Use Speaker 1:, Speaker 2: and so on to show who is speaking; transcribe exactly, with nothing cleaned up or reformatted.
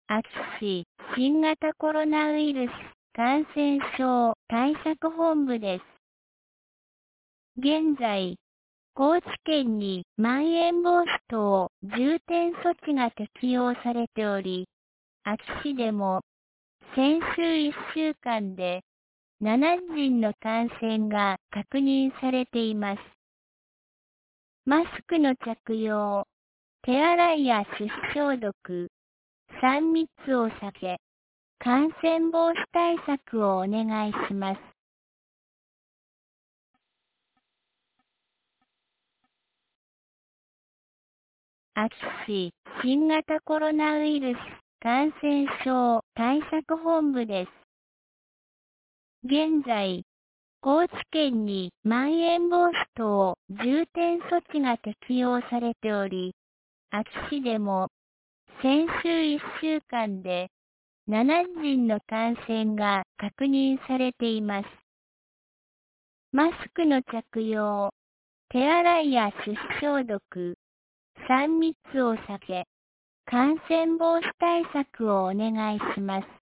Speaker 1: 秋市新型コロナウイルス感染症対策本部です。現在、高知県にまん延防止等重点措置が適用されており、秋市でも先週いっしゅうかんでしちにんの感染が確認されています。マスクの着用、手洗いや手指消毒、さん密を避け、感染防止対策をお願いします。秋市新型コロナウイルス感染症対策本部です。現在、高知県にまん延防止等重点措置が適用されており、秋市でも先週いっしゅうかんでしちにんの感染が確認されています。マスクの着用、手洗いや手指消毒、さん密を避け、感染防止対策をお願いします。